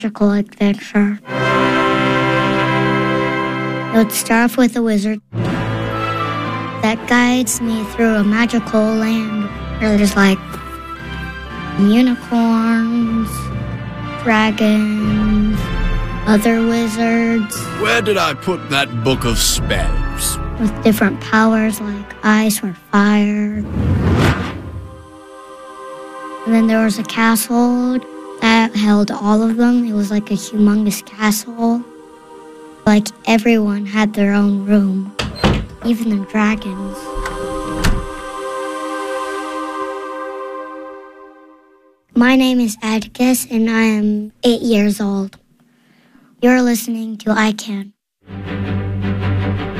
magical adventure. It would start off with a wizard that guides me through a magical land where there's like unicorns, dragons, other wizards. Where did I put that book of spells? With different powers like ice or fire. And then there was a castle that held all of them. It was like a humongous castle. Like everyone had their own room, even the dragons. My name is Atticus and I am 8 years old. You're listening to I Can.